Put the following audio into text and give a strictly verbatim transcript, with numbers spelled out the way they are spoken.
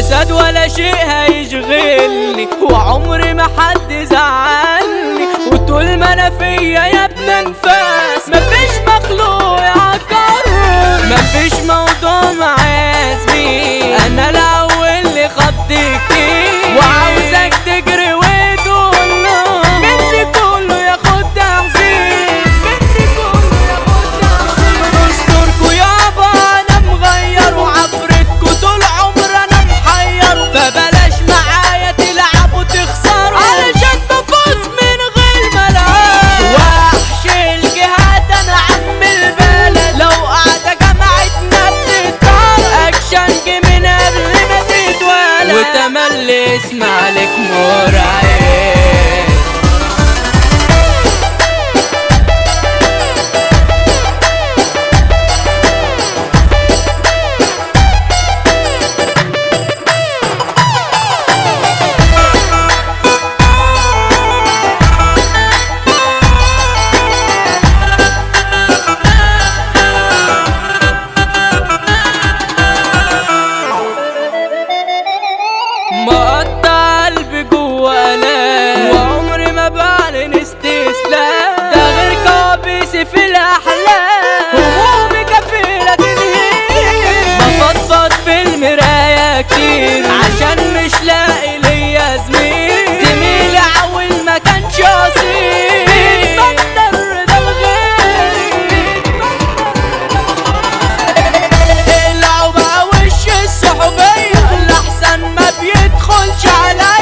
فساد ولا شيء هيشغلني، وعمري ما حد زعلني، وطول ما انا فيا يا ابن انفاس مفيش مخلوق يعكرني. مفيش موضوع معايا زميل، انا الاول اللي خط كتير، وعاوزك تجري وتقول له مني كله ياخد تعزيز، مني كله ياخد تعزيز. دستوركوا يابا انا مغير، وعفرتكوا طول عمر انا محير، فبلاش معايا تلعبوا تخسروا علشان بفوز من غير ملل. وحش الجهات انا عم البلد، لو قاعدة جماعتنا بتتطار اكشن جه من قبل ما تتولد، وتملي اسمع لك مرعب. مقطع قلبي جوا آلام، وعمري ما بعلن استسلام، ده غير كوابيسي في الأحلام، همومي كفيلة تنهيني. بفضفض في المراية كتير عشان مش لاقي ليا زميل، زميلي عاول ما كانش أصيل، بيتمنى الرضا بغيري، اقلعوا بقى وش الصحوبية، الأحسن ما بيدخلش على